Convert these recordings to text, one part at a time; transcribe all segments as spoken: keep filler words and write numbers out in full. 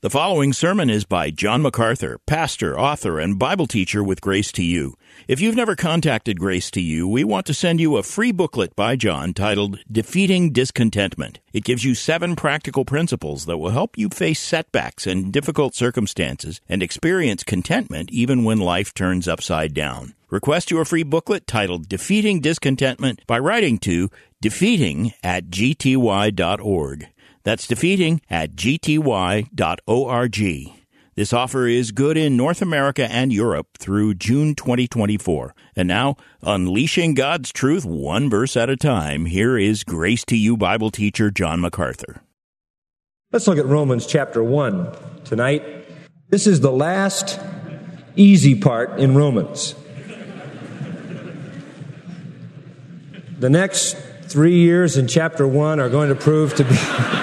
The following sermon is by John MacArthur, pastor, author, and Bible teacher with Grace to You. If you've never contacted Grace to You, we want to send you a free booklet by John titled Defeating Discontentment. It gives you seven practical principles that will help you face setbacks and difficult circumstances and experience contentment even when life turns upside down. Request your free booklet titled Defeating Discontentment by writing to defeating at g t y dot org. That's defeating at g t y dot org. This offer is good in North America and Europe through June twenty twenty-four. And now, unleashing God's truth one verse at a time, here is Grace to You Bible teacher John MacArthur. Let's look at Romans chapter one tonight. This is the last easy part in Romans. The next three years in chapter one are going to prove to be...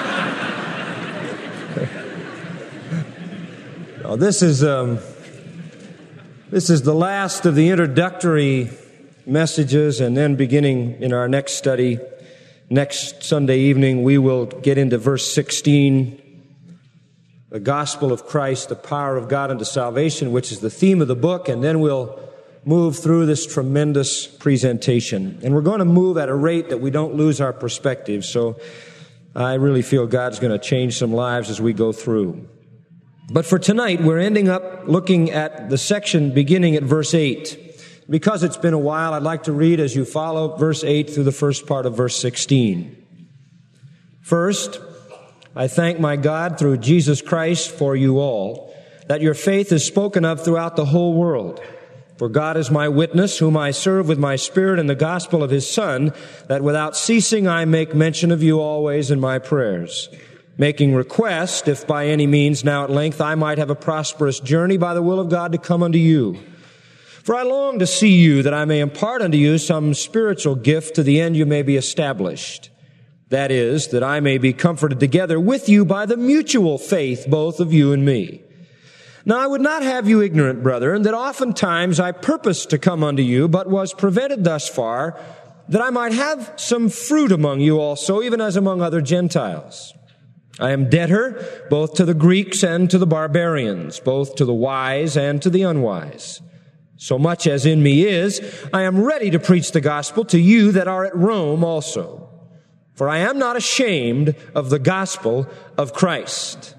oh, this is um, this is the last of the introductory messages, and then beginning in our next study, next Sunday evening, we will get into verse sixteen, the gospel of Christ, the power of God unto salvation, which is the theme of the book, and then we'll move through this tremendous presentation. And we're going to move at a rate that we don't lose our perspective, so I really feel God's going to change some lives as we go through. But for tonight, we're ending up looking at the section beginning at verse eight. Because it's been a while, I'd like to read as you follow verse eight through the first part of verse sixteen. First, I thank my God through Jesus Christ for you all, that your faith is spoken of throughout the whole world. For God is my witness, whom I serve with my spirit in the gospel of his Son, that without ceasing I make mention of you always in my prayers, making request, if by any means now at length I might have a prosperous journey by the will of God to come unto you. For I long to see you, that I may impart unto you some spiritual gift to the end you may be established. That is, that I may be comforted together with you by the mutual faith, both of you and me. Now I would not have you ignorant, brethren, that oftentimes I purposed to come unto you, but was prevented thus far, that I might have some fruit among you also, even as among other Gentiles. I am debtor both to the Greeks and to the barbarians, both to the wise and to the unwise. So much as in me is, I am ready to preach the gospel to you that are at Rome also. For I am not ashamed of the gospel of Christ.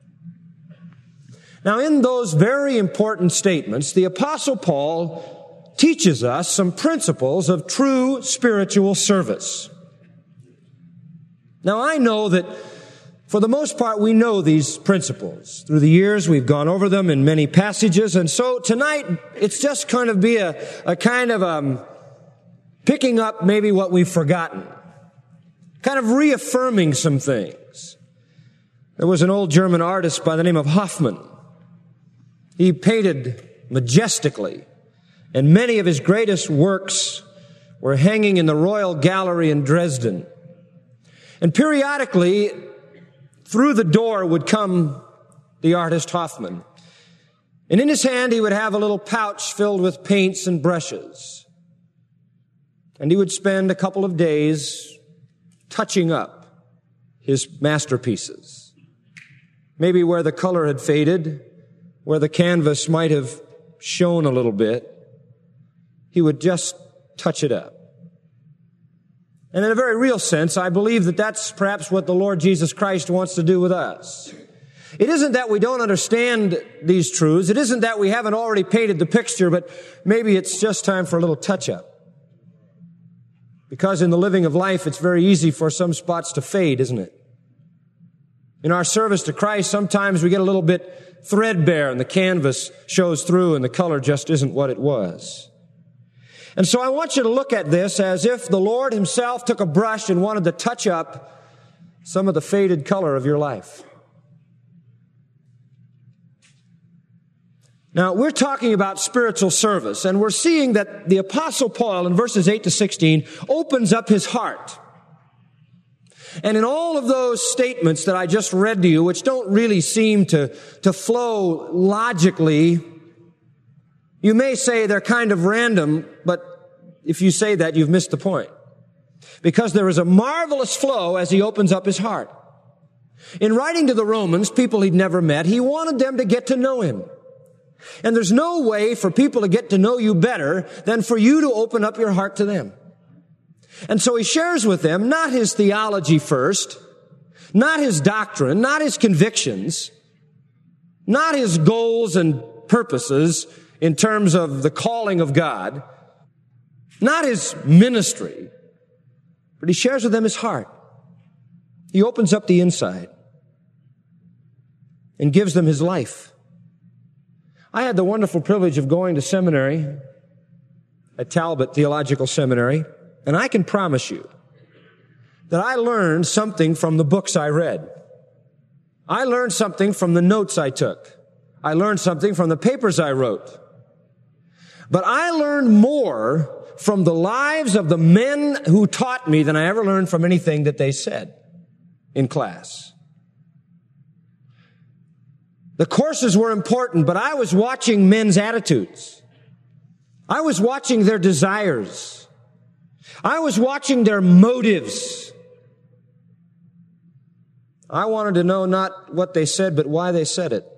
Now, in those very important statements, the Apostle Paul teaches us some principles of true spiritual service. Now, I know that for the most part, we know these principles. Through the years, we've gone over them in many passages, and so tonight, it's just kind of be a, a kind of um, picking up maybe what we've forgotten, kind of reaffirming some things. There was an old German artist by the name of Hoffmann. He painted majestically, and many of his greatest works were hanging in the Royal Gallery in Dresden. And periodically, through the door would come the artist Hoffmann. And in his hand, he would have a little pouch filled with paints and brushes. And he would spend a couple of days touching up his masterpieces. Maybe where the color had faded, where the canvas might have shown a little bit, he would just touch it up. And in a very real sense, I believe that that's perhaps what the Lord Jesus Christ wants to do with us. It isn't that we don't understand these truths. It isn't that we haven't already painted the picture, but maybe it's just time for a little touch-up. Because in the living of life, it's very easy for some spots to fade, isn't it? In our service to Christ, sometimes we get a little bit threadbare and the canvas shows through and the color just isn't what it was. And so I want you to look at this as if the Lord himself took a brush and wanted to touch up some of the faded color of your life. Now, we're talking about spiritual service, and we're seeing that the Apostle Paul in verses eight to sixteen opens up his heart. And in all of those statements that I just read to you, which don't really seem to, to flow logically, you may say they're kind of random, but if you say that, you've missed the point. Because there is a marvelous flow as he opens up his heart. In writing to the Romans, people he'd never met, he wanted them to get to know him. And there's no way for people to get to know you better than for you to open up your heart to them. And so he shares with them not his theology first, not his doctrine, not his convictions, not his goals and purposes in terms of the calling of God, not his ministry, but he shares with them his heart. He opens up the inside and gives them his life. I had the wonderful privilege of going to seminary at Talbot Theological Seminary, and I can promise you that I learned something from the books I read. I learned something from the notes I took. I learned something from the papers I wrote. But I learned more from the lives of the men who taught me than I ever learned from anything that they said in class. The courses were important, but I was watching men's attitudes. I was watching their desires. I was watching their motives. I wanted to know not what they said, but why they said it.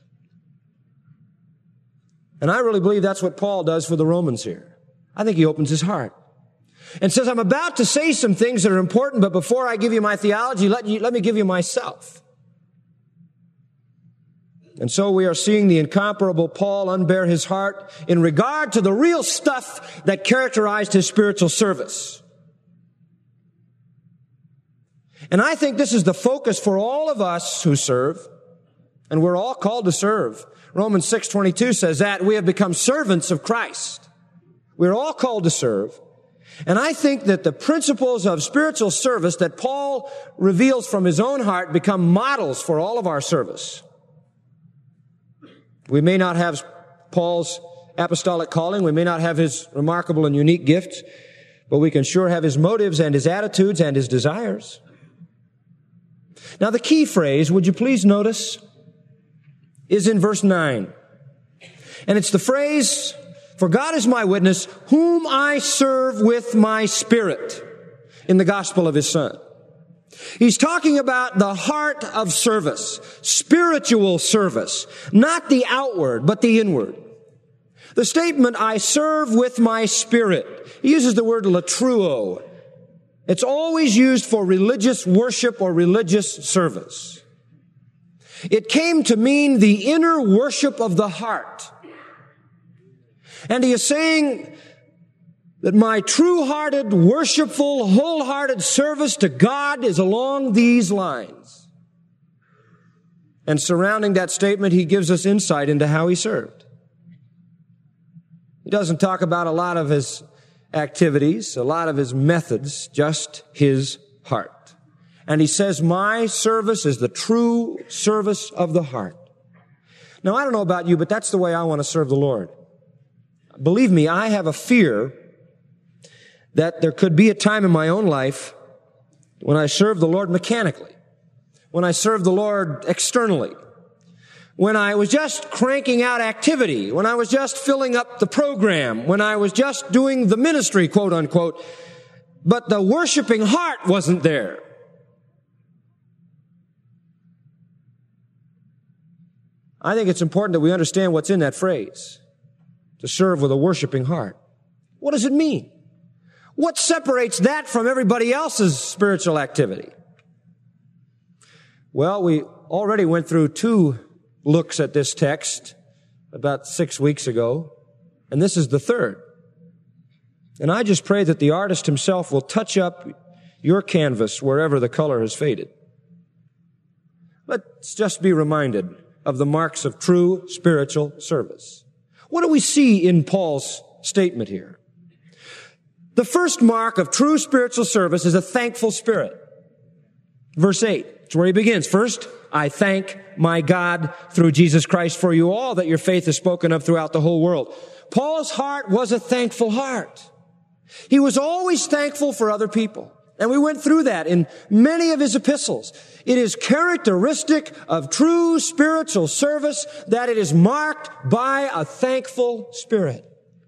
And I really believe that's what Paul does for the Romans here. I think he opens his heart and says, I'm about to say some things that are important, but before I give you my theology, let, you, let me give you myself. And so we are seeing the incomparable Paul unbear his heart in regard to the real stuff that characterized his spiritual service. And I think this is the focus for all of us who serve, and we're all called to serve. Romans six twenty-two says that we have become servants of Christ. We're all called to serve. And I think that the principles of spiritual service that Paul reveals from his own heart become models for all of our service. We may not have Paul's apostolic calling. We may not have his remarkable and unique gifts, but we can sure have his motives and his attitudes and his desires. Now, the key phrase, would you please notice, is in verse nine. And it's the phrase, for God is my witness, whom I serve with my spirit, in the gospel of his Son. He's talking about the heart of service, spiritual service, not the outward, but the inward. The statement, I serve with my spirit, he uses the word latruo. It's always used for religious worship or religious service. It came to mean the inner worship of the heart. And he is saying that my true-hearted, worshipful, wholehearted service to God is along these lines. And surrounding that statement, he gives us insight into how he served. He doesn't talk about a lot of his activities, a lot of his methods, just his heart. And he says, my service is the true service of the heart. Now, I don't know about you, but that's the way I want to serve the Lord. Believe me, I have a fear that there could be a time in my own life when I serve the Lord mechanically, when I serve the Lord externally, when I was just cranking out activity, when I was just filling up the program, when I was just doing the ministry, quote unquote, but the worshiping heart wasn't there. I think it's important that we understand what's in that phrase, to serve with a worshiping heart. What does it mean? What separates that from everybody else's spiritual activity? Well, we already went through two looks at this text about six weeks ago, and this is the third. And I just pray that the artist himself will touch up your canvas wherever the color has faded. Let's just be reminded of the marks of true spiritual service. What do we see in Paul's statement here? The first mark of true spiritual service is a thankful spirit. Verse eight, it's where he begins. First, I thank my God through Jesus Christ for you all that your faith is spoken of throughout the whole world. Paul's heart was a thankful heart. He was always thankful for other people. And we went through that in many of his epistles. It is characteristic of true spiritual service that it is marked by a thankful spirit.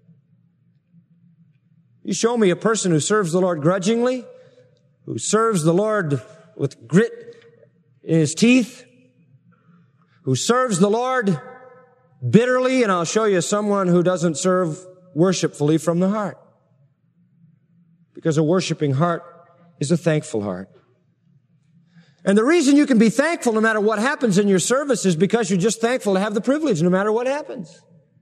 You show me a person who serves the Lord grudgingly, who serves the Lord with grit in his teeth, who serves the Lord bitterly, and I'll show you someone who doesn't serve worshipfully from the heart. Because a worshiping heart is a thankful heart. And the reason you can be thankful no matter what happens in your service is because you're just thankful to have the privilege no matter what happens.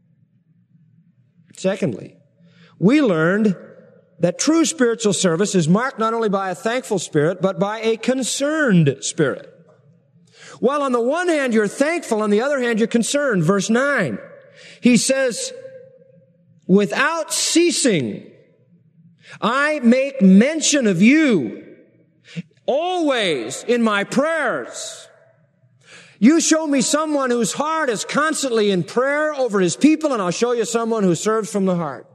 Secondly, we learned that true spiritual service is marked not only by a thankful spirit, but by a concerned spirit. While on the one hand you're thankful, on the other hand you're concerned. Verse nine, he says, without ceasing, I make mention of you always in my prayers. You show me someone whose heart is constantly in prayer over his people, and I'll show you someone who serves from the heart.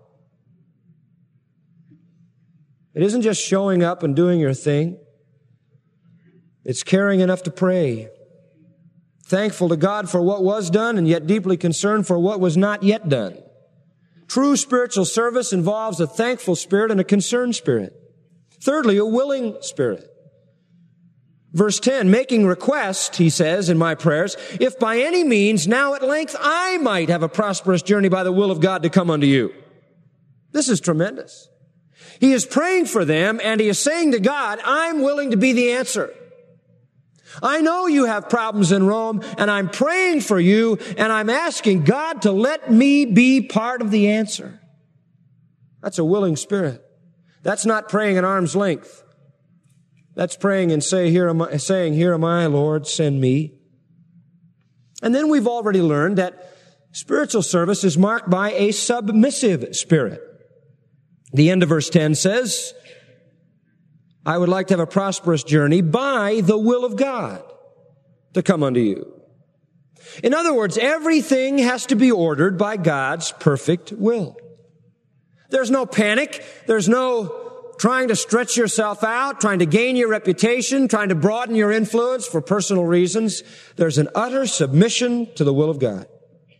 It isn't just showing up and doing your thing. It's caring enough to pray. Thankful to God for what was done, and yet deeply concerned for what was not yet done. True spiritual service involves a thankful spirit and a concerned spirit. Thirdly, a willing spirit. Verse ten, making request, he says in my prayers, if by any means now at length I might have a prosperous journey by the will of God to come unto you. This is tremendous. He is praying for them, and he is saying to God, I'm willing to be the answer. I know you have problems in Rome, and I'm praying for you, and I'm asking God to let me be part of the answer. That's a willing spirit. That's not praying at arm's length. That's praying and say, here am I, saying, here am I, Lord, send me. And then we've already learned that spiritual service is marked by a submissive spirit. The end of verse ten says, I would like to have a prosperous journey by the will of God to come unto you. In other words, everything has to be ordered by God's perfect will. There's no panic. There's no trying to stretch yourself out, trying to gain your reputation, trying to broaden your influence for personal reasons. There's an utter submission to the will of God.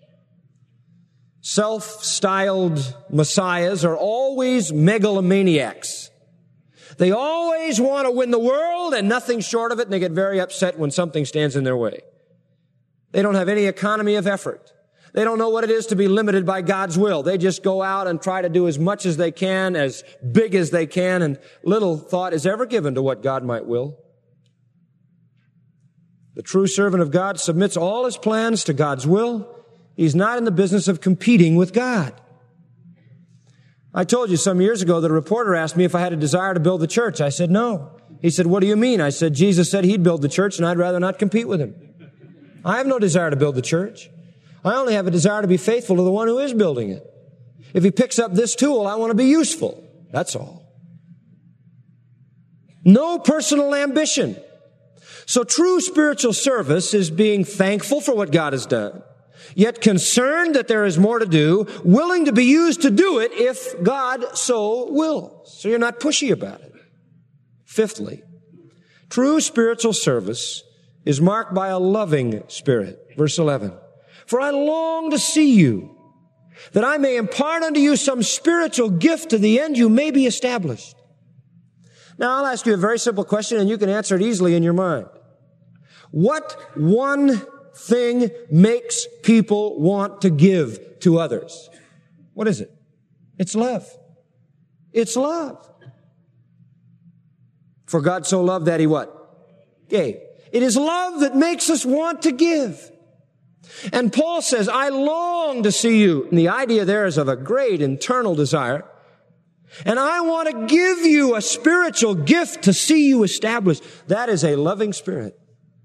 Self-styled messiahs are always megalomaniacs. They always want to win the world and nothing short of it, and they get very upset when something stands in their way. They don't have any economy of effort. They don't know what it is to be limited by God's will. They just go out and try to do as much as they can, as big as they can, and little thought is ever given to what God might will. The true servant of God submits all his plans to God's will. He's not in the business of competing with God. I told you some years ago that a reporter asked me if I had a desire to build the church. I said, no. He said, what do you mean? I said, Jesus said he'd build the church, and I'd rather not compete with him. I have no desire to build the church. I only have a desire to be faithful to the one who is building it. If he picks up this tool, I want to be useful. That's all. No personal ambition. So true spiritual service is being thankful for what God has done, yet concerned that there is more to do, willing to be used to do it if God so wills. So you're not pushy about it. Fifthly, true spiritual service is marked by a loving spirit. Verse eleven. For I long to see you, that I may impart unto you some spiritual gift to the end you may be established. Now, I'll ask you a very simple question, and you can answer it easily in your mind. What one thing makes people want to give to others? What is it? It's love. It's love. For God so loved that he what? Gave. It is love that makes us want to give. And Paul says, I long to see you. And the idea there is of a great internal desire. And I want to give you a spiritual gift to see you established. That is a loving spirit.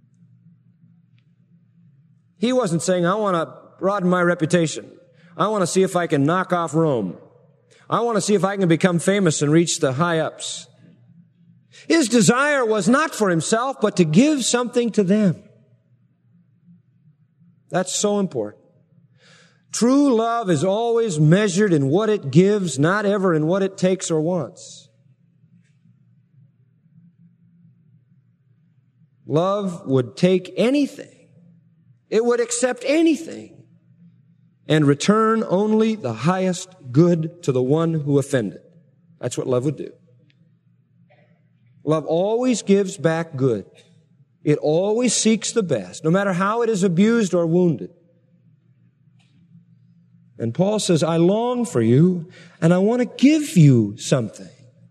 He wasn't saying, I want to broaden my reputation. I want to see if I can knock off Rome. I want to see if I can become famous and reach the high ups. His desire was not for himself, but to give something to them. That's so important. True love is always measured in what it gives, not ever in what it takes or wants. Love would take anything. It would accept anything and return only the highest good to the one who offended. That's what love would do. Love always gives back good. It always seeks the best, no matter how it is abused or wounded. And Paul says, I long for you, and I want to give you something.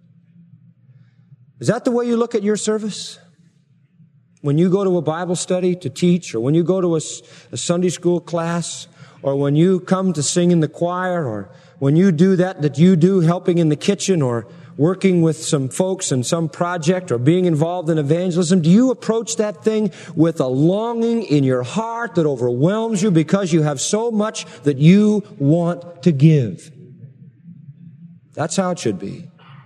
Is that the way you look at your service? When you go to a Bible study to teach, or when you go to a, a Sunday school class, or when you come to sing in the choir, or when you do that that you do, helping in the kitchen, or working with some folks in some project, or being involved in evangelism, do you approach that thing with a longing in your heart that overwhelms you because you have so much that you want to give? That's how it should be.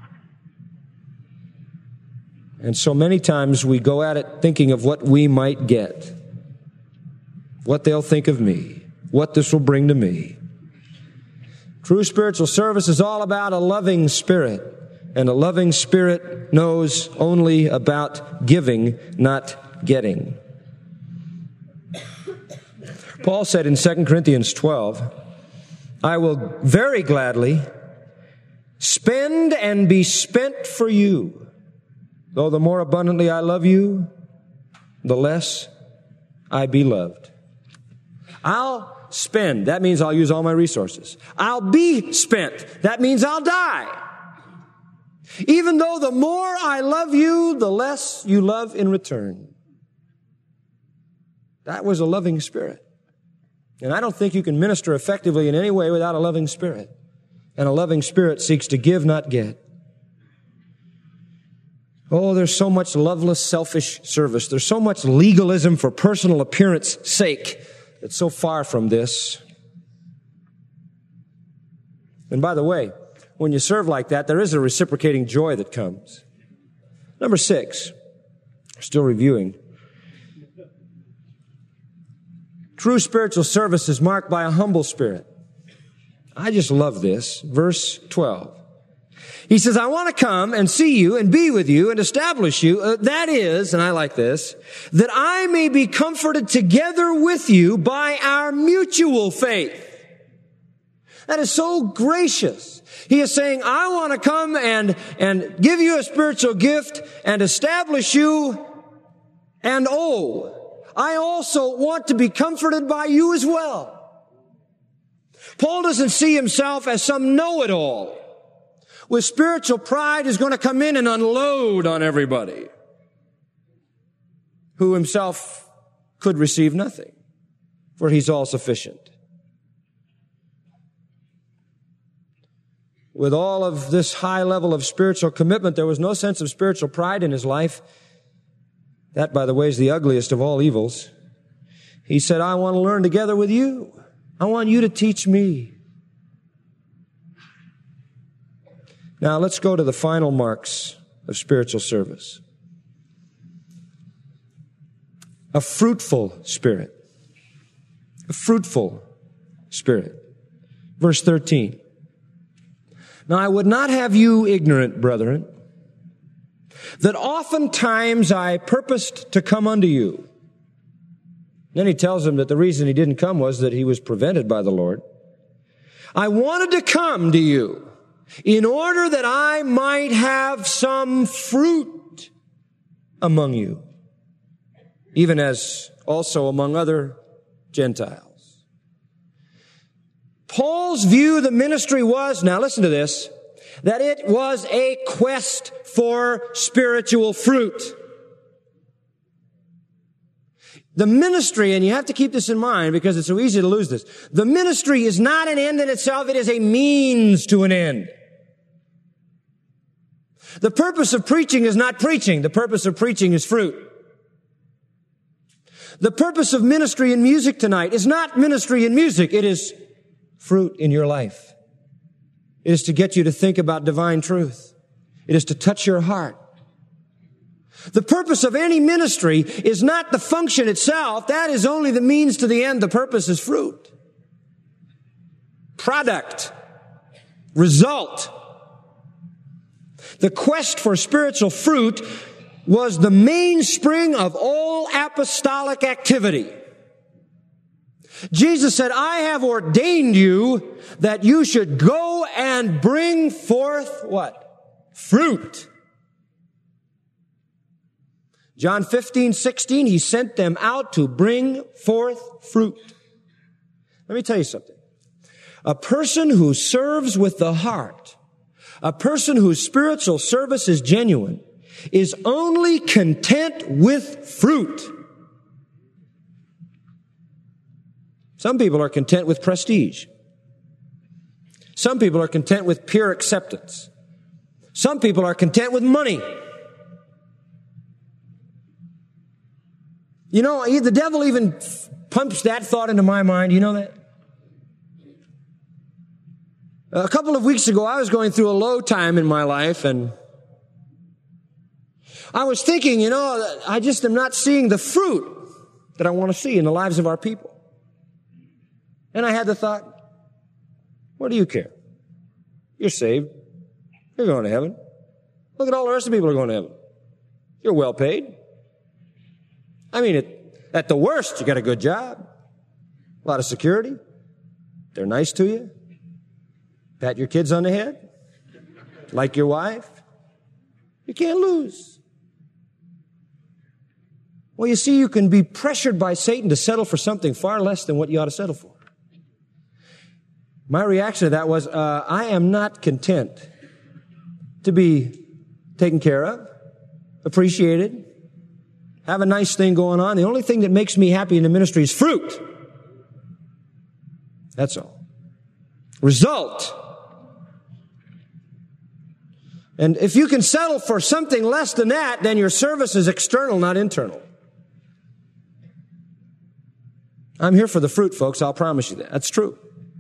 And so many times we go at it thinking of what we might get, what they'll think of me, what this will bring to me. True spiritual service is all about a loving spirit. And a loving spirit knows only about giving, not getting. Paul said in Second Corinthians twelve, I will very gladly spend and be spent for you. Though the more abundantly I love you, the less I be loved. I'll spend. That means I'll use all my resources. I'll be spent. That means I'll die. Even though the more I love you, the less you love in return. That was a loving spirit. And I don't think you can minister effectively in any way without a loving spirit. And a loving spirit seeks to give, not get. Oh, there's so much loveless, selfish service. There's so much legalism for personal appearance sake that's so far from this. And by the way, when you serve like that, there is a reciprocating joy that comes. Number six, still reviewing. True spiritual service is marked by a humble spirit. I just love this. Verse twelve. He says, I want to come and see you and be with you and establish you. Uh, that is, and I like this, that I may be comforted together with you by our mutual faith. That is so gracious. He is saying, I want to come and, and give you a spiritual gift and establish you. And oh, I also want to be comforted by you as well. Paul doesn't see himself as some know-it-all with spiritual pride is going to come in and unload on everybody who himself could receive nothing, for he's all sufficient. With all of this high level of spiritual commitment, there was no sense of spiritual pride in his life. That, by the way, is the ugliest of all evils. He said, I want to learn together with you. I want you to teach me. Now, let's go to the final marks of spiritual service. A fruitful spirit. A fruitful spirit. Verse thirteen. Now, I would not have you ignorant, brethren, that oftentimes I purposed to come unto you. Then he tells them that the reason he didn't come was that he was prevented by the Lord. I wanted to come to you in order that I might have some fruit among you, even as also among other Gentiles. Paul's view of the ministry was, now listen to this, that it was a quest for spiritual fruit. The ministry, and you have to keep this in mind because it's so easy to lose this, the ministry is not an end in itself, it is a means to an end. The purpose of preaching is not preaching, the purpose of preaching is fruit. The purpose of ministry in music tonight is not ministry in music, it is fruit in your life. It is to get you to think about divine truth. It is to touch your heart. The purpose of any ministry is not the function itself. That is only the means to the end. The purpose is fruit. Product. Result. The quest for spiritual fruit was the mainspring of all apostolic activity. Jesus said, I have ordained you that you should go and bring forth what? Fruit. John fifteen, sixteen, he sent them out to bring forth fruit. Let me tell you something. A person who serves with the heart, a person whose spiritual service is genuine, is only content with fruit. Some people are content with prestige. Some people are content with pure acceptance. Some people are content with money. You know, the devil even pumps that thought into my mind. You know that? A couple of weeks ago, I was going through a low time in my life, and I was thinking, you know, I just am not seeing the fruit that I want to see in the lives of our people. And I had the thought, what do you care? You're saved. You're going to heaven. Look at all the rest of the people who are going to heaven. You're well paid. I mean, at, at the worst, you got a good job. A lot of security. They're nice to you. Pat your kids on the head. Like your wife. You can't lose. Well, you see, you can be pressured by Satan to settle for something far less than what you ought to settle for. My reaction to that was, uh, I am not content to be taken care of, appreciated, have a nice thing going on. The only thing that makes me happy in the ministry is fruit. That's all. Result. And if you can settle for something less than that, then your service is external, not internal. I'm here for the fruit, folks. I'll promise you that. That's true.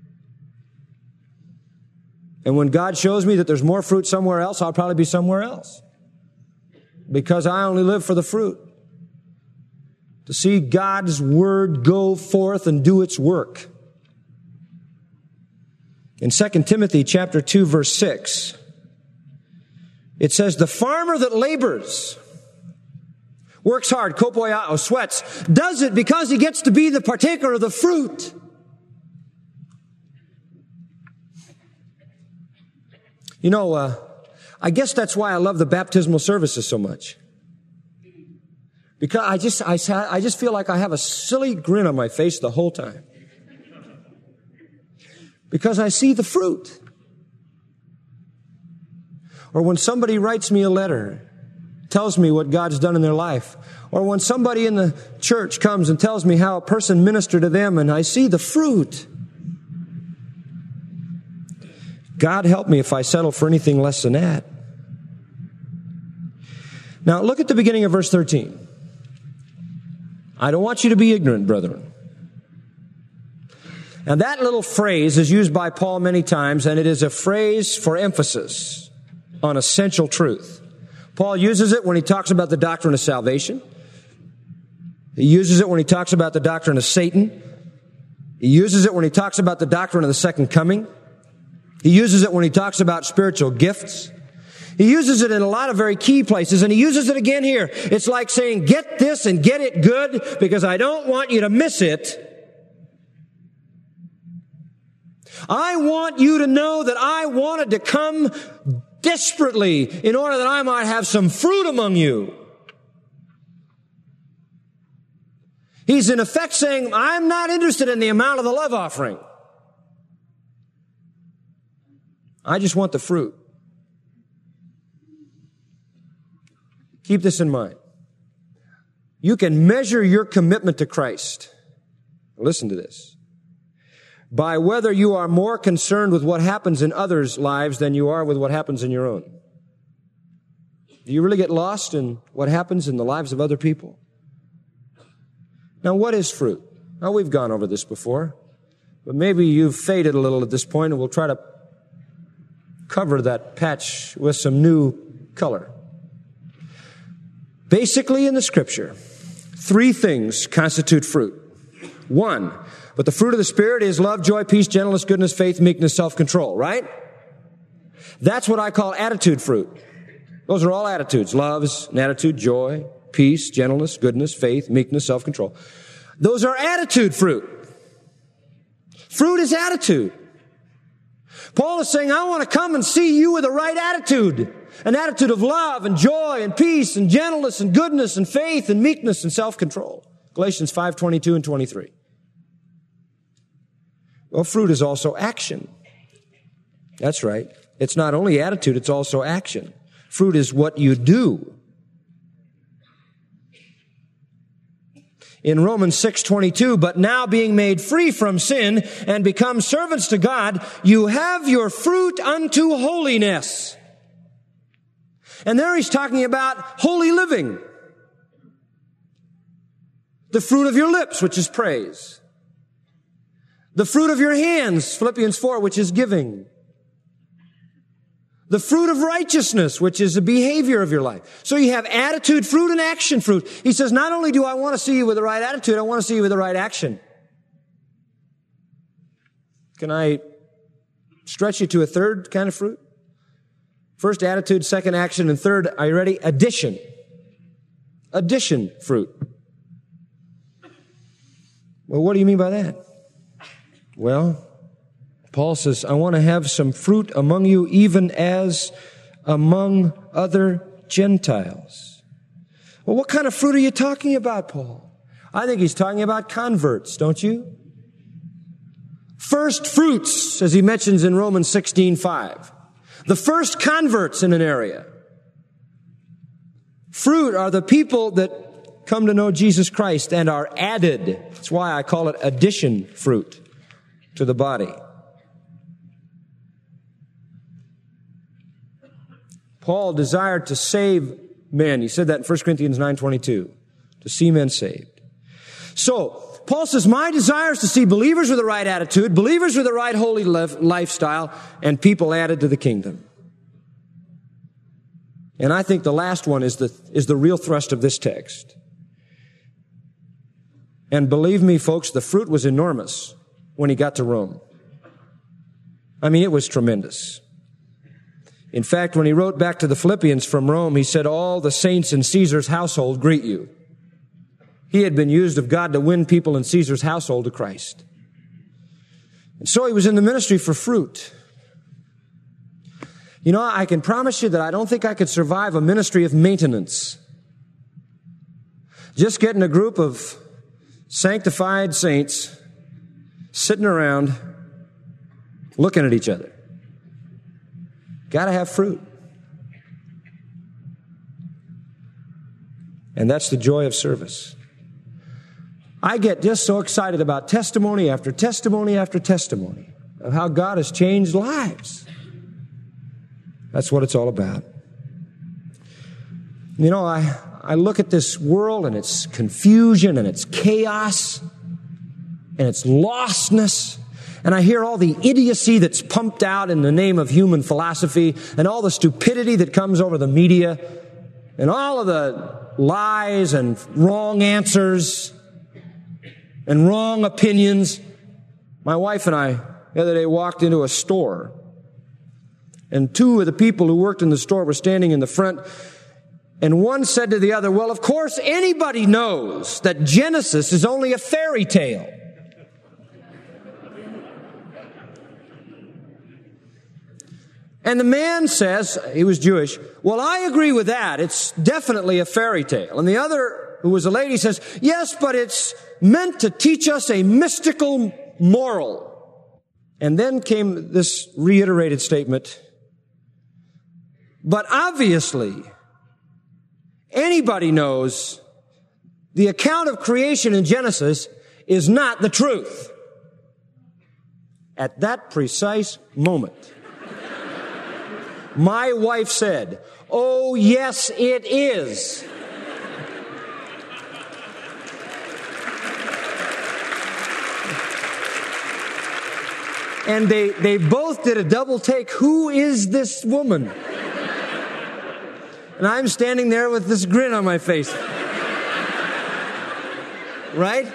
And when God shows me that there's more fruit somewhere else, I'll probably be somewhere else. Because I only live for the fruit. To see God's word go forth and do its work. In Second Timothy chapter two, verse six, it says, the farmer that labors, works hard, kopoiao, sweats, does it because he gets to be the partaker of the fruit. You know, uh, I guess that's why I love the baptismal services so much. Because I just, I, I just feel like I have a silly grin on my face the whole time. Because I see the fruit. Or when somebody writes me a letter, tells me what God's done in their life. Or when somebody in the church comes and tells me how a person ministered to them and I see the fruit. God help me if I settle for anything less than that. Now look at the beginning of verse thirteen. I don't want you to be ignorant, brethren. Now that little phrase is used by Paul many times, and it is a phrase for emphasis on essential truth. Paul uses it when he talks about the doctrine of salvation. He uses it when he talks about the doctrine of Satan. He uses it when he talks about the doctrine of the second coming. He uses it when he talks about spiritual gifts. He uses it in a lot of very key places, and he uses it again here. It's like saying, get this and get it good, because I don't want you to miss it. I want you to know that I wanted to come desperately in order that I might have some fruit among you. He's in effect saying, I'm not interested in the amount of the love offering. I just want the fruit. Keep this in mind. You can measure your commitment to Christ. Listen to this. By whether you are more concerned with what happens in others' lives than you are with what happens in your own. Do you really get lost in what happens in the lives of other people? Now, what is fruit? Now, we've gone over this before, but maybe you've faded a little at this point, and we'll try to cover that patch with some new color. Basically, in the Scripture, three things constitute fruit. One, but the fruit of the Spirit is love, joy, peace, gentleness, goodness, faith, meekness, self-control, right? That's what I call attitude fruit. Those are all attitudes. Love is an attitude, joy, peace, gentleness, goodness, faith, meekness, self-control. Those are attitude fruit. Fruit is attitude. Paul is saying, I want to come and see you with the right attitude. An attitude of love and joy and peace and gentleness and goodness and faith and meekness and self-control. Galatians five twenty-two and twenty-three. Well, fruit is also action. That's right. It's not only attitude, it's also action. Fruit is what you do. In Romans six twenty-two, but now being made free from sin and become servants to God, you have your fruit unto holiness. And there he's talking about holy living. The fruit of your lips, which is praise. The fruit of your hands, Philippians four, which is giving. The fruit of righteousness, which is the behavior of your life. So you have attitude fruit and action fruit. He says, not only do I want to see you with the right attitude, I want to see you with the right action. Can I stretch you to a third kind of fruit? First attitude, second action, and third, are you ready? Addition. Addition fruit. Well, what do you mean by that? Well, Paul says, I want to have some fruit among you, even as among other Gentiles. Well, what kind of fruit are you talking about, Paul? I think he's talking about converts, don't you? First fruits, as he mentions in Romans sixteen five. The first converts in an area. Fruit are the people that come to know Jesus Christ and are added. That's why I call it addition fruit to the body. Paul desired to save men. He said that in First Corinthians nine twenty-two, to see men saved. So, Paul says, my desire is to see believers with the right attitude, believers with the right holy lifestyle, and people added to the kingdom. And I think the last one is the, is the real thrust of this text. And believe me, folks, the fruit was enormous when he got to Rome. I mean, it was tremendous. In fact, when he wrote back to the Philippians from Rome, he said, all the saints in Caesar's household greet you. He had been used of God to win people in Caesar's household to Christ. And so he was in the ministry for fruit. You know, I can promise you that I don't think I could survive a ministry of maintenance. Just getting a group of sanctified saints sitting around looking at each other. Got to have fruit. And that's the joy of service. I get just so excited about testimony after testimony after testimony of how God has changed lives. That's what it's all about. You know, I, I look at this world and its confusion and its chaos and its lostness. And I hear all the idiocy that's pumped out in the name of human philosophy and all the stupidity that comes over the media and all of the lies and wrong answers and wrong opinions. My wife and I the other day walked into a store, and two of the people who worked in the store were standing in the front, and one said to the other, well, of course anybody knows that Genesis is only a fairy tale. And the man says, he was Jewish, well, I agree with that. It's definitely a fairy tale. And the other, who was a lady, says, yes, but it's meant to teach us a mystical moral. And then came this reiterated statement, but obviously, anybody knows the account of creation in Genesis is not the truth. At that precise moment, my wife said, oh, yes, it is. And they, they both did a double take. Who is this woman? And I'm standing there with this grin on my face. Right?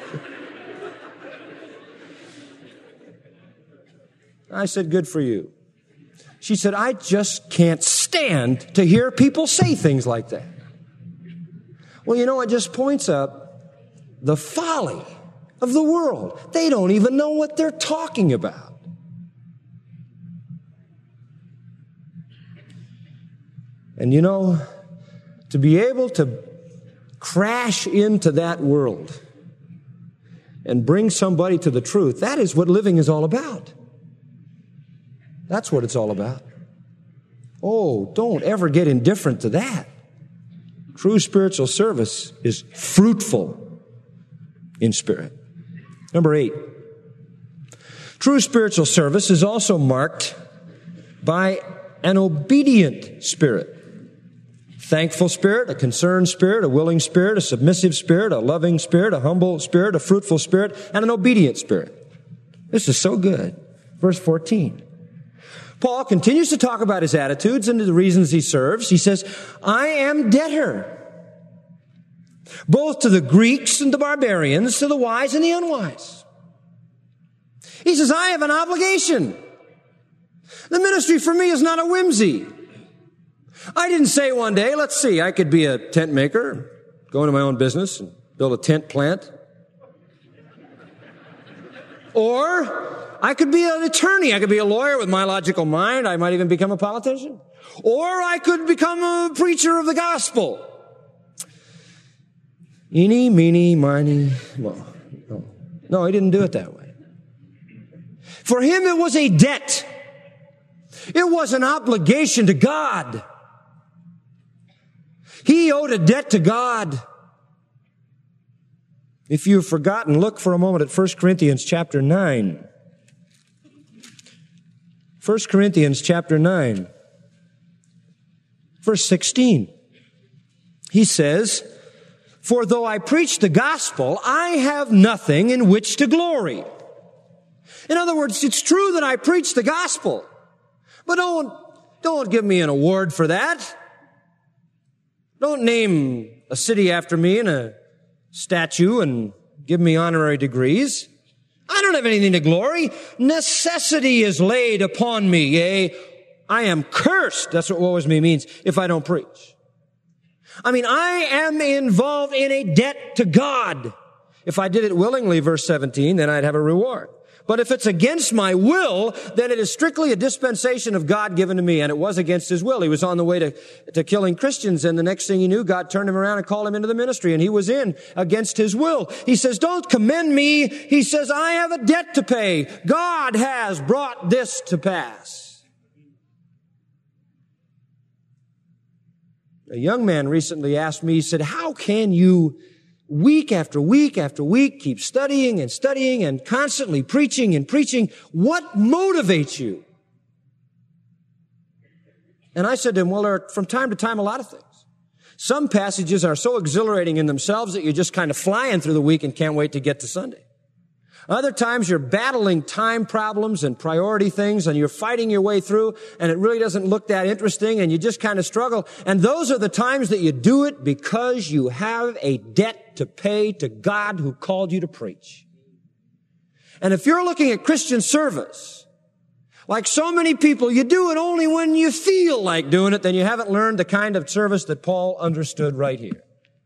I said, good for you. She said, I just can't stand to hear people say things like that. Well, you know, it just points up the folly of the world. They don't even know what they're talking about. And you know, to be able to crash into that world and bring somebody to the truth, that is what living is all about. That's what it's all about. Oh, don't ever get indifferent to that. True spiritual service is fruitful in spirit. Number eight, true spiritual service is also marked by an obedient spirit. Thankful spirit, a concerned spirit, a willing spirit, a submissive spirit, a loving spirit, a humble spirit, a fruitful spirit, and an obedient spirit. This is so good. Verse fourteen. Paul continues to talk about his attitudes and the reasons he serves. He says, I am debtor, both to the Greeks and the barbarians, to the wise and the unwise. He says, I have an obligation. The ministry for me is not a whimsy. I didn't say one day, let's see, I could be a tent maker, go into my own business and build a tent plant. Or I could be an attorney. I could be a lawyer with my logical mind. I might even become a politician. Or I could become a preacher of the gospel. Eeny, meeny, miny, mo. No. No, he didn't do it that way. For him, it was a debt. It was an obligation to God. He owed a debt to God. If you've forgotten, look for a moment at First Corinthians chapter nine. First Corinthians chapter nine, verse sixteen. He says, for though I preach the gospel, I have nothing in which to glory. In other words, it's true that I preach the gospel, but don't, don't give me an award for that. Don't name a city after me and a statue and give me honorary degrees. I don't have anything to glory. Necessity is laid upon me. Yea, I am cursed. That's what woe is me means if I don't preach. I mean, I am involved in a debt to God. If I did it willingly, verse seventeen, then I'd have a reward. But if it's against my will, then it is strictly a dispensation of God given to me. And it was against his will. He was on the way to, to killing Christians. And the next thing he knew, God turned him around and called him into the ministry. And he was in against his will. He says, don't commend me. He says, I have a debt to pay. God has brought this to pass. A young man recently asked me, he said, how can you week after week after week keep studying and studying and constantly preaching and preaching? What motivates you? And I said to him, well, there are from time to time a lot of things. Some passages are so exhilarating in themselves that you're just kind of flying through the week and can't wait to get to Sunday. Other times you're battling time problems and priority things and you're fighting your way through and it really doesn't look that interesting and you just kind of struggle. And those are the times that you do it because you have a debt to pay to God who called you to preach. And if you're looking at Christian service, like so many people, you do it only when you feel like doing it, then you haven't learned the kind of service that Paul understood right here.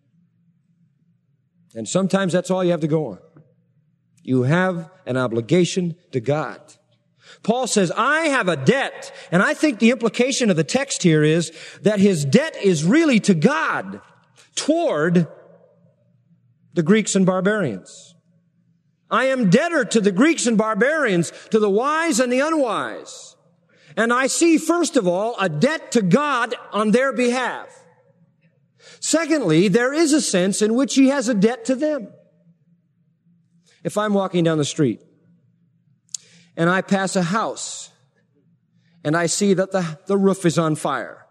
And sometimes that's all you have to go on. You have an obligation to God. Paul says, I have a debt. And I think the implication of the text here is that his debt is really to God toward the Greeks and barbarians. I am debtor to the Greeks and barbarians, to the wise and the unwise. And I see, first of all, a debt to God on their behalf. Secondly, there is a sense in which he has a debt to them. If I'm walking down the street and I pass a house and I see that the, the roof is on fire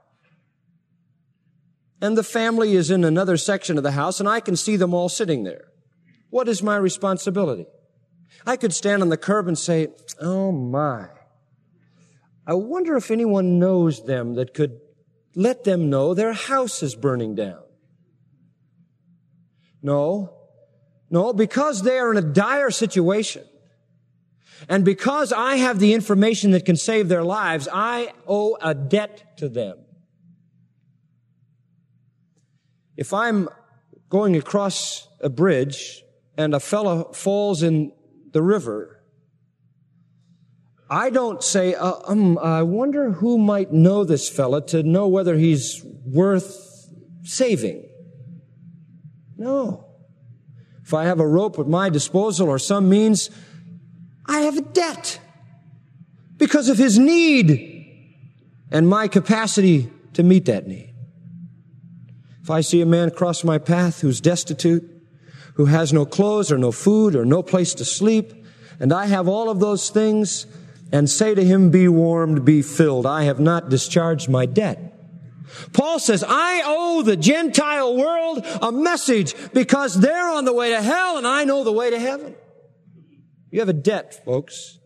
and the family is in another section of the house and I can see them all sitting there, what is my responsibility? I could stand on the curb and say, oh my, I wonder if anyone knows them that could let them know their house is burning down. No. No, because they are in a dire situation, and because I have the information that can save their lives, I owe a debt to them. If I'm going across a bridge and a fellow falls in the river, I don't say, uh, um, I wonder who might know this fella to know whether he's worth saving. No. If I have a rope at my disposal or some means, I have a debt because of his need and my capacity to meet that need. If I see a man cross my path who's destitute, who has no clothes or no food or no place to sleep, and I have all of those things, and say to him, be warmed, be filled, I have not discharged my debt. Paul says, I owe the Gentile world a message because they're on the way to hell and I know the way to heaven. You have a debt, folks.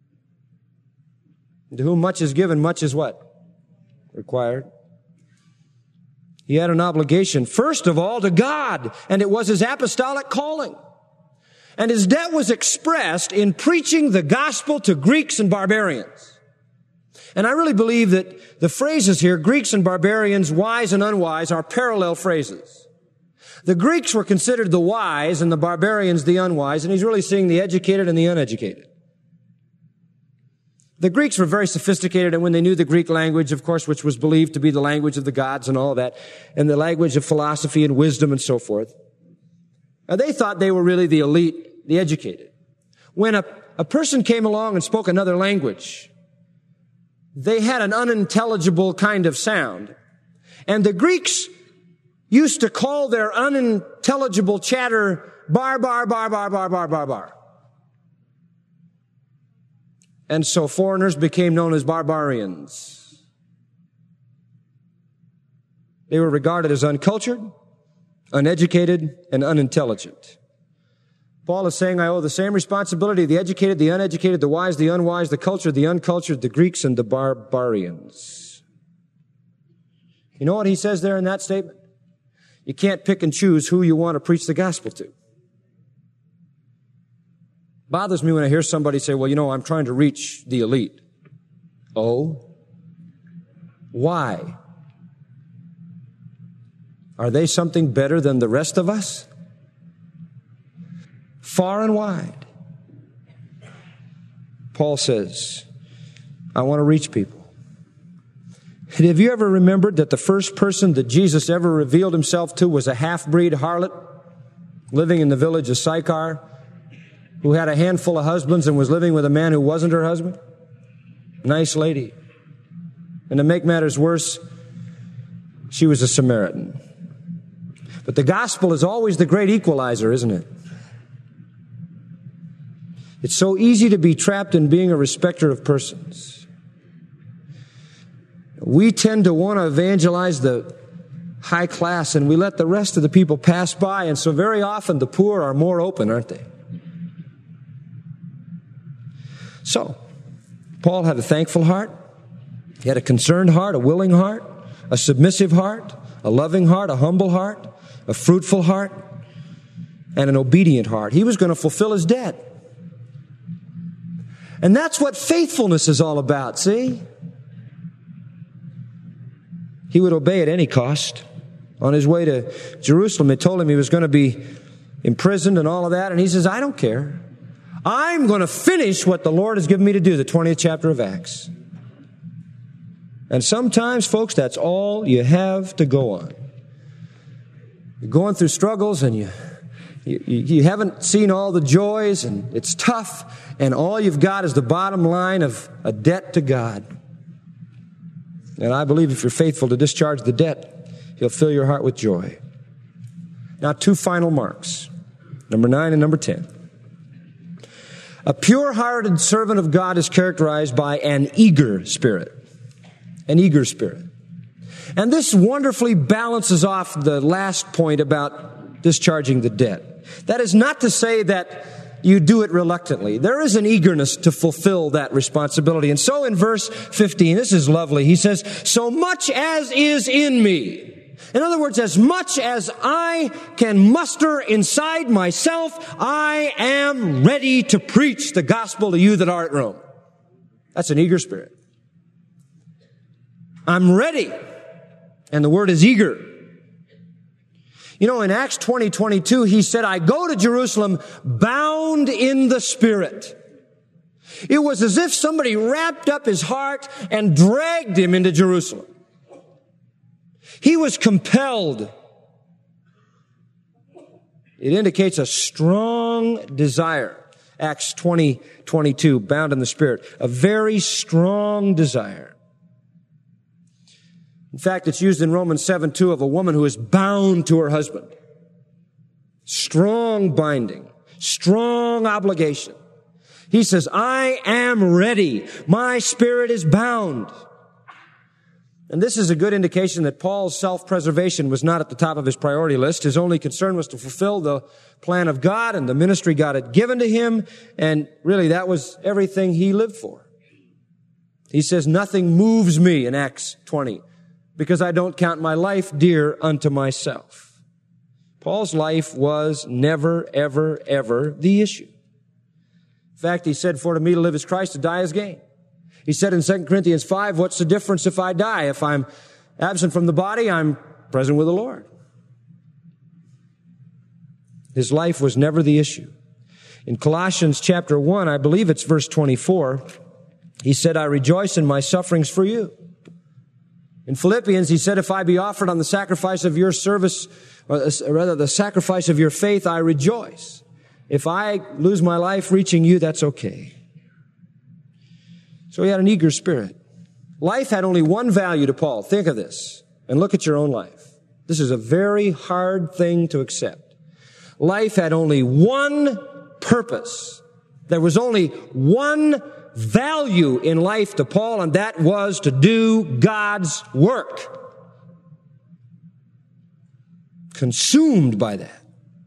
And to whom much is given, much is what? Required. He had an obligation, first of all, to God, and it was his apostolic calling. And his debt was expressed in preaching the gospel to Greeks and barbarians. And I really believe that the phrases here, Greeks and barbarians, wise and unwise, are parallel phrases. The Greeks were considered the wise and the barbarians the unwise, and he's really seeing the educated and the uneducated. The Greeks were very sophisticated, and when they knew the Greek language, of course, which was believed to be the language of the gods and all that, and the language of philosophy and wisdom and so forth, now, they thought they were really the elite, the educated. When a, a person came along and spoke another language, they had an unintelligible kind of sound. And the Greeks used to call their unintelligible chatter bar, bar, bar, bar, bar, bar, bar, bar. And so foreigners became known as barbarians. They were regarded as uncultured, uneducated, and unintelligent. Paul is saying, I owe the same responsibility to the educated, the uneducated, the wise, the unwise, the cultured, the uncultured, the Greeks, and the barbarians. You know what he says there in that statement? You can't pick and choose who you want to preach the gospel to. Bothers me when I hear somebody say, well, you know, I'm trying to reach the elite. Oh? Why? Are they something better than the rest of us? Far and wide. Paul says, I want to reach people. And have you ever remembered that the first person that Jesus ever revealed himself to was a half-breed harlot living in the village of Sychar, who had a handful of husbands and was living with a man who wasn't her husband? Nice lady. And to make matters worse, she was a Samaritan. But the gospel is always the great equalizer, isn't it? It's so easy to be trapped in being a respecter of persons. We tend to want to evangelize the high class, and we let the rest of the people pass by, and so very often the poor are more open, aren't they? So, Paul had a thankful heart. He had a concerned heart, a willing heart, a submissive heart, a loving heart, a humble heart, a fruitful heart, and an obedient heart. He was going to fulfill his debt. And that's what faithfulness is all about, see? He would obey at any cost. On his way to Jerusalem, they told him he was going to be imprisoned and all of that, and he says, I don't care. I'm going to finish what the Lord has given me to do, the twentieth chapter of Acts. And sometimes, folks, that's all you have to go on. You're going through struggles and you, you, you haven't seen all the joys and it's tough, and all you've got is the bottom line of a debt to God. And I believe if you're faithful to discharge the debt, He'll fill your heart with joy. Now, two final marks, number nine and number ten. A pure-hearted servant of God is characterized by an eager spirit. An eager spirit. And this wonderfully balances off the last point about discharging the debt. That is not to say that you do it reluctantly. There is an eagerness to fulfill that responsibility. And so in verse fifteen, this is lovely. He says, so much as is in me. In other words, as much as I can muster inside myself, I am ready to preach the gospel to you that are at Rome. That's an eager spirit. I'm ready. And the word is eager. You know, in Acts twenty twenty-two, he said, I go to Jerusalem bound in the Spirit. It was as if somebody wrapped up his heart and dragged him into Jerusalem. He was compelled. It indicates a strong desire. Acts twenty twenty-two, bound in the Spirit. A very strong desire. In fact, it's used in Romans seven two of a woman who is bound to her husband. Strong binding. Strong obligation. He says, I am ready. My spirit is bound. And this is a good indication that Paul's self-preservation was not at the top of his priority list. His only concern was to fulfill the plan of God and the ministry God had given to him. And really, that was everything he lived for. He says, nothing moves me in Acts twenty, because I don't count my life dear unto myself. Paul's life was never, ever, ever the issue. In fact, he said, for to me to live is Christ, to die is gain. He said in Second Corinthians five, what's the difference if I die? If I'm absent from the body, I'm present with the Lord. His life was never the issue. In Colossians chapter one, I believe it's verse twenty-four, he said, I rejoice in my sufferings for you. In Philippians, he said, if I be offered on the sacrifice of your service, or rather the sacrifice of your faith, I rejoice. If I lose my life reaching you, that's okay. So he had an eager spirit. Life had only one value to Paul. Think of this and look at your own life. This is a very hard thing to accept. Life had only one purpose. There was only one value in life to Paul, and that was to do God's work. Consumed by that.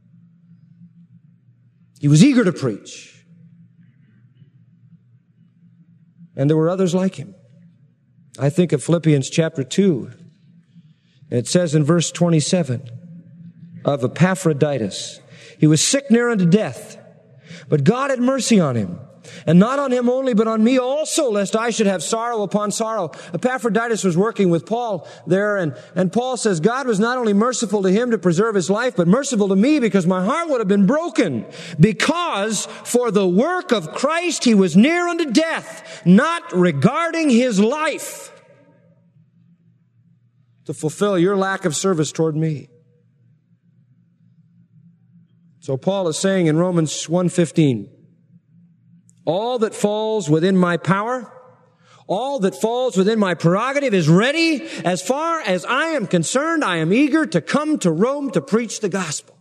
He was eager to preach. And there were others like him. I think of Philippians chapter two. And it says in verse twenty-seven of Epaphroditus, he was sick near unto death, but God had mercy on him. And not on him only, but on me also, lest I should have sorrow upon sorrow. Epaphroditus was working with Paul there, and, and Paul says, God was not only merciful to him to preserve his life, but merciful to me because my heart would have been broken. Because for the work of Christ he was near unto death, not regarding his life to fulfill your lack of service toward me. So Paul is saying in Romans one fifteen, all that falls within my power, all that falls within my prerogative is ready. As far as I am concerned, I am eager to come to Rome to preach the gospel.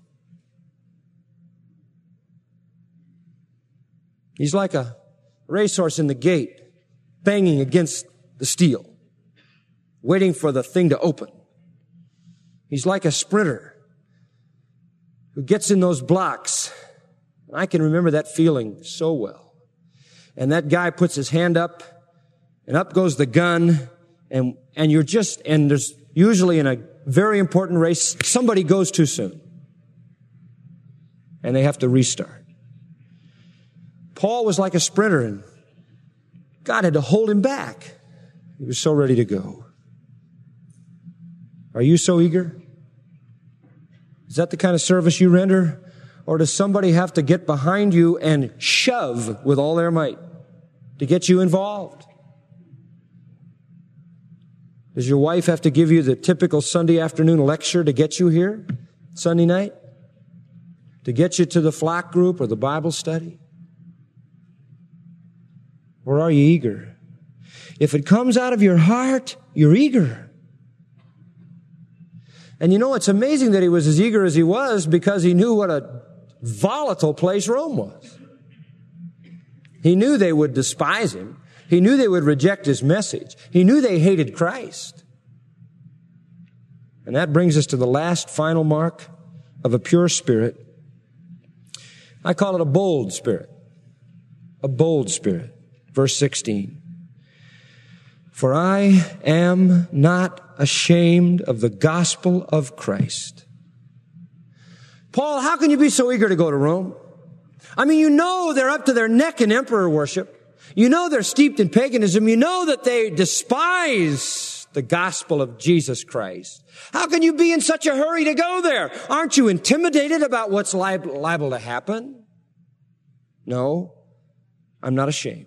He's like a racehorse in the gate, banging against the steel, waiting for the thing to open. He's like a sprinter who gets in those blocks. I can remember that feeling so well. And that guy puts his hand up, and up goes the gun, and, and you're just, and there's usually in a very important race, somebody goes too soon. And they have to restart. Paul was like a sprinter, and God had to hold him back. He was so ready to go. Are you so eager? Is that the kind of service you render? Or does somebody have to get behind you and shove with all their might to get you involved? Does your wife have to give you the typical Sunday afternoon lecture to get you here, Sunday night? To get you to the flock group or the Bible study? Or are you eager? If it comes out of your heart, you're eager. And you know, it's amazing that he was as eager as he was because he knew what a volatile place Rome was. He knew they would despise him. He knew they would reject his message. He knew they hated Christ. And that brings us to the last final mark of a pure spirit. I call it a bold spirit. A bold spirit. Verse sixteen. For I am not ashamed of the gospel of Christ. Paul, how can you be so eager to go to Rome? I mean, you know they're up to their neck in emperor worship. You know they're steeped in paganism. You know that they despise the gospel of Jesus Christ. How can you be in such a hurry to go there? Aren't you intimidated about what's liable, liable to happen? No, I'm not ashamed.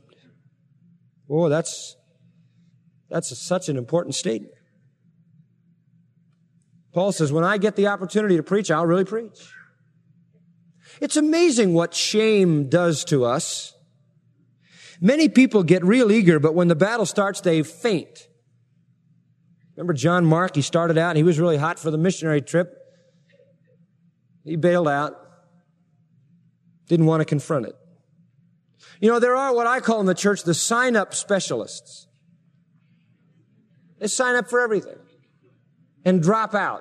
Oh, that's, that's a, such an important statement. Paul says, when I get the opportunity to preach, I'll really preach. It's amazing what shame does to us. Many people get real eager, but when the battle starts, they faint. Remember John Mark? He started out and he was really hot for the missionary trip. He bailed out. Didn't want to confront it. You know, there are what I call in the church the sign-up specialists. They sign up for everything and drop out.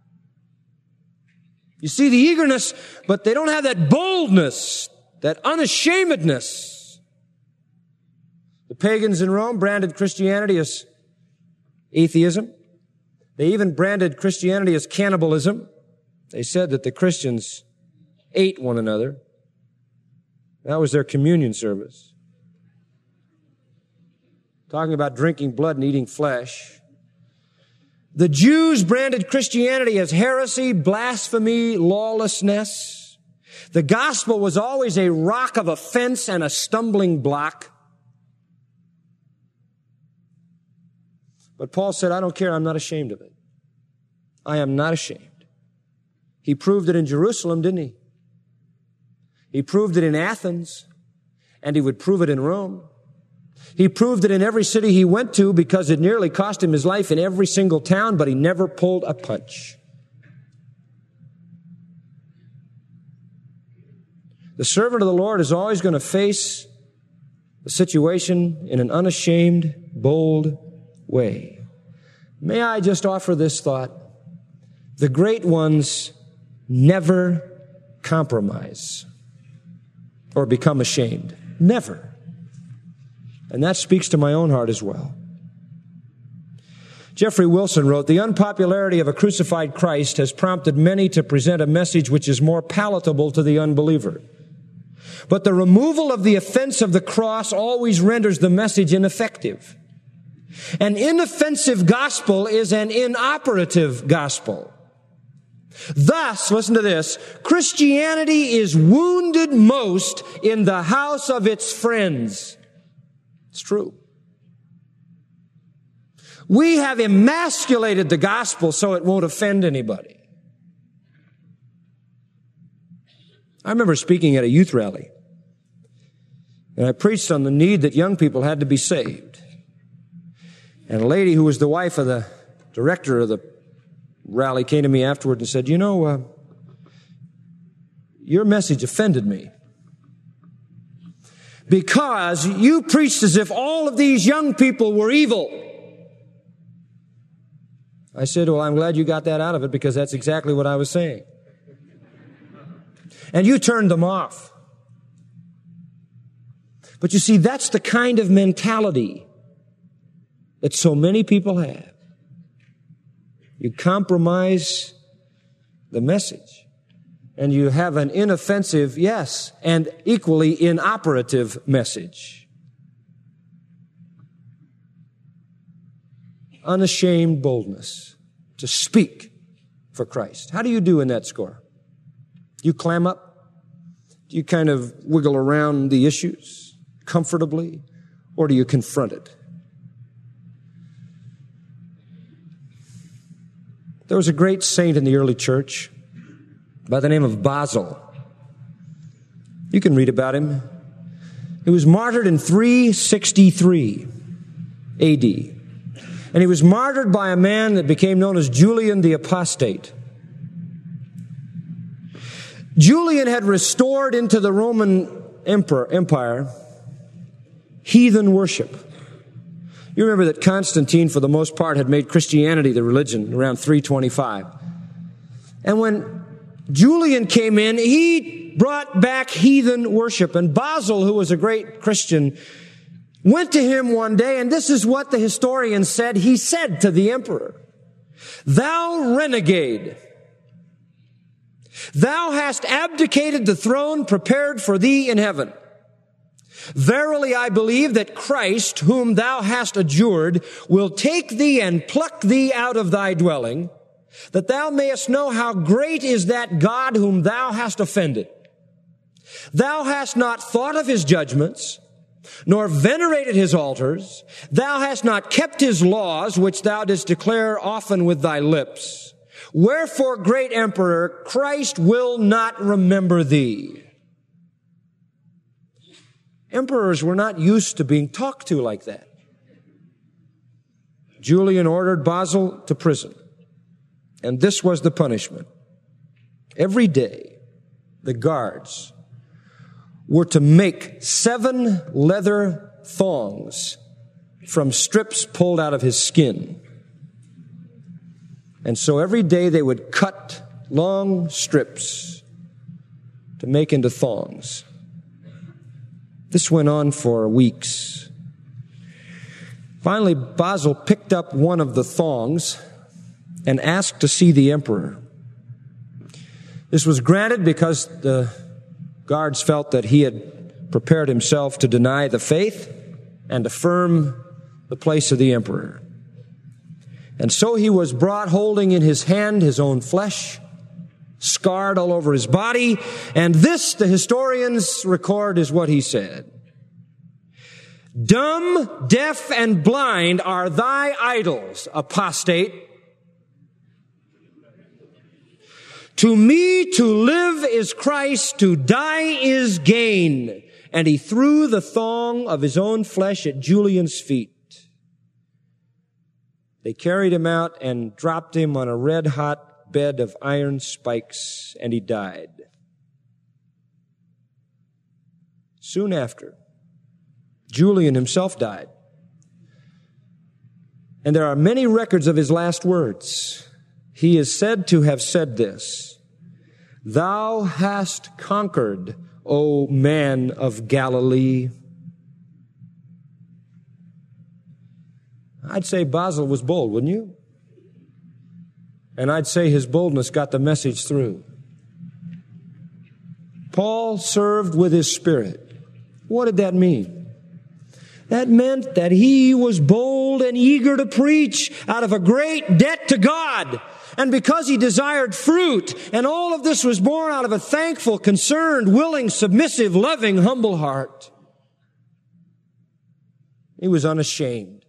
You see the eagerness, but they don't have that boldness, that unashamedness. The pagans in Rome branded Christianity as atheism. They even branded Christianity as cannibalism. They said that the Christians ate one another. That was their communion service. Talking about drinking blood and eating flesh. The Jews branded Christianity as heresy, blasphemy, lawlessness. The gospel was always a rock of offense and a stumbling block. But Paul said, I don't care, I'm not ashamed of it. I am not ashamed. He proved it in Jerusalem, didn't he? He proved it in Athens, and he would prove it in Rome. He proved it in every city he went to because it nearly cost him his life in every single town, but he never pulled a punch. The servant of the Lord is always going to face the situation in an unashamed, bold way. May I just offer this thought? The great ones never compromise or become ashamed. Never. And that speaks to my own heart as well. Jeffrey Wilson wrote, the unpopularity of a crucified Christ has prompted many to present a message which is more palatable to the unbeliever. But the removal of the offense of the cross always renders the message ineffective. An inoffensive gospel is an inoperative gospel. Thus, listen to this, Christianity is wounded most in the house of its friends. It's true. We have emasculated the gospel so it won't offend anybody. I remember speaking at a youth rally, and I preached on the need that young people had to be saved. And a lady who was the wife of the director of the rally came to me afterward and said, you know, uh, your message offended me. Because you preached as if all of these young people were evil. I said, well, I'm glad you got that out of it because that's exactly what I was saying. And you turned them off. But you see, that's the kind of mentality that so many people have. You compromise the message. And you have an inoffensive, yes, and equally inoperative message. Unashamed boldness to speak for Christ. How do you do in that score? Do you clam up? Do you kind of wiggle around the issues comfortably? Or do you confront it? There was a great saint in the early church by the name of Basil. You can read about him. He was martyred in three sixty-three A D. And he was martyred by a man that became known as Julian the Apostate. Julian had restored into the Roman emperor, Empire heathen worship. You remember that Constantine, for the most part, had made Christianity the religion around three twenty-five. And when Julian came in, he brought back heathen worship. And Basil, who was a great Christian, went to him one day, and this is what the historian said. He said to the emperor, "Thou renegade, thou hast abdicated the throne prepared for thee in heaven. Verily I believe that Christ, whom thou hast adjured, will take thee and pluck thee out of thy dwelling, that thou mayest know how great is that God whom thou hast offended. Thou hast not thought of his judgments, nor venerated his altars. Thou hast not kept his laws, which thou didst declare often with thy lips. Wherefore, great emperor, Christ will not remember thee. Emperors were not used to being talked to like that. Julian ordered Basil to prison, and this was the punishment. Every day, the guards were to make seven leather thongs from strips pulled out of his skin. And so every day they would cut long strips to make into thongs. This went on for weeks. Finally, Basil picked up one of the thongs and asked to see the emperor. This was granted because the guards felt that he had prepared himself to deny the faith and affirm the place of the emperor. And so he was brought holding in his hand his own flesh, scarred all over his body, and this, the historians record, is what he said. Dumb, deaf, and blind are thy idols, apostate. To me, to live is Christ, to die is gain. And he threw the thong of his own flesh at Julian's feet. They carried him out and dropped him on a red-hot bed of iron spikes, and he died. Soon after, Julian himself died. And there are many records of his last words. He is said to have said this: "Thou hast conquered, O man of Galilee." I'd say Basil was bold, wouldn't you? And I'd say his boldness got the message through. Paul served with his spirit. What did that mean? That meant that he was bold and eager to preach out of a great debt to God. And because he desired fruit, and all of this was born out of a thankful, concerned, willing, submissive, loving, humble heart. He was unashamed.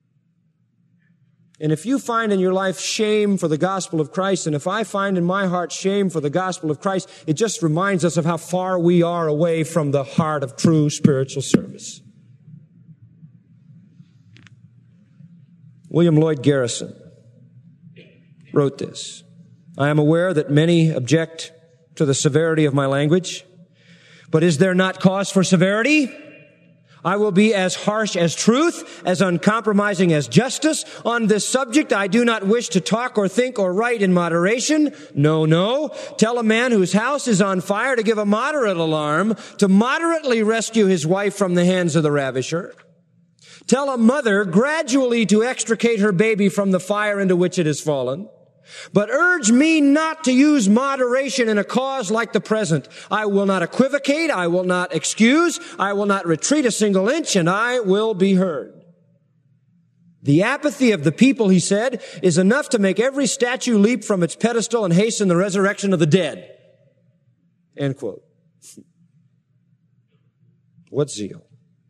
And if you find in your life shame for the gospel of Christ, and if I find in my heart shame for the gospel of Christ, it just reminds us of how far we are away from the heart of true spiritual service. William Lloyd Garrison wrote this: "I am aware that many object to the severity of my language, but is there not cause for severity? I will be as harsh as truth, as uncompromising as justice. On this subject, I do not wish to talk or think or write in moderation. No, no. Tell a man whose house is on fire to give a moderate alarm, to moderately rescue his wife from the hands of the ravisher. Tell a mother gradually to extricate her baby from the fire into which it has fallen. But urge me not to use moderation in a cause like the present. I will not equivocate. I will not excuse. I will not retreat a single inch, and I will be heard. The apathy of the people," he said, "is enough to make every statue leap from its pedestal and hasten the resurrection of the dead." End quote. What zeal.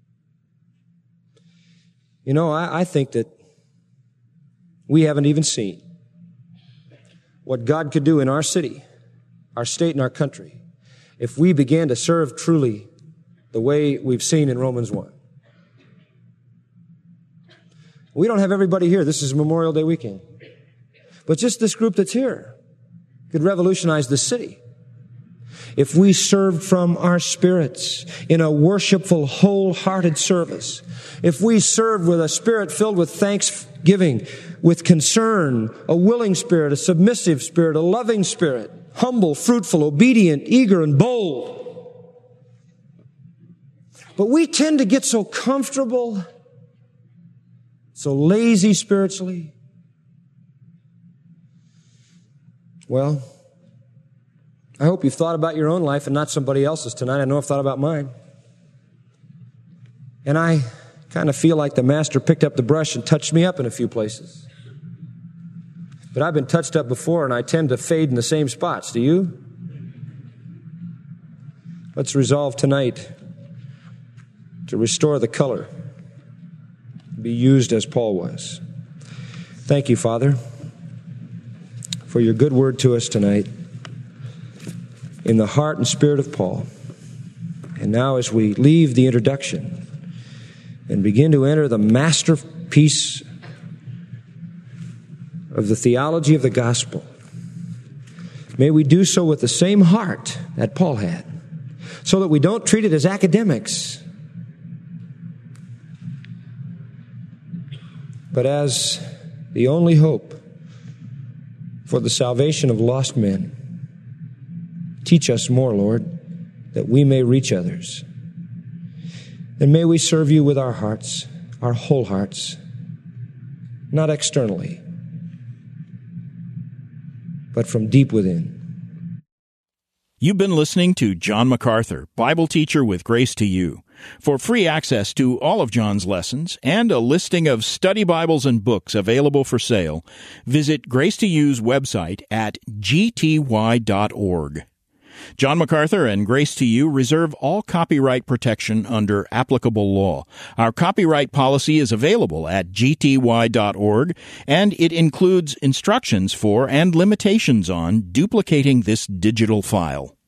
You know, I, I think that we haven't even seen what God could do in our city, our state, and our country if we began to serve truly the way we've seen in Romans one. We don't have everybody here. This is Memorial Day weekend. But just this group that's here could revolutionize the city if we served from our spirits in a worshipful, wholehearted service. If we served with a spirit filled with thanksgiving, with concern, a willing spirit, a submissive spirit, a loving spirit, humble, fruitful, obedient, eager, and bold. But we tend to get so comfortable, so lazy spiritually. Well, I hope you've thought about your own life and not somebody else's tonight. I know I've thought about mine. And I kind of feel like the master picked up the brush and touched me up in a few places. But I've been touched up before, and I tend to fade in the same spots. Do you? Let's resolve tonight to restore the color, be used as Paul was. Thank you, Father, for your good word to us tonight in the heart and spirit of Paul. And now as we leave the introduction and begin to enter the masterpiece of the theology of the gospel, may we do so with the same heart that Paul had, so that we don't treat it as academics, but as the only hope for the salvation of lost men. Teach us more, Lord, that we may reach others. And may we serve you with our hearts, our whole hearts, not externally, but from deep within. You've been listening to John MacArthur, Bible teacher with Grace to You. For free access to all of John's lessons and a listing of study Bibles and books available for sale, visit Grace to You's website at g t y dot org. John MacArthur and Grace to You reserve all copyright protection under applicable law. Our copyright policy is available at g t y dot org, and it includes instructions for and limitations on duplicating this digital file.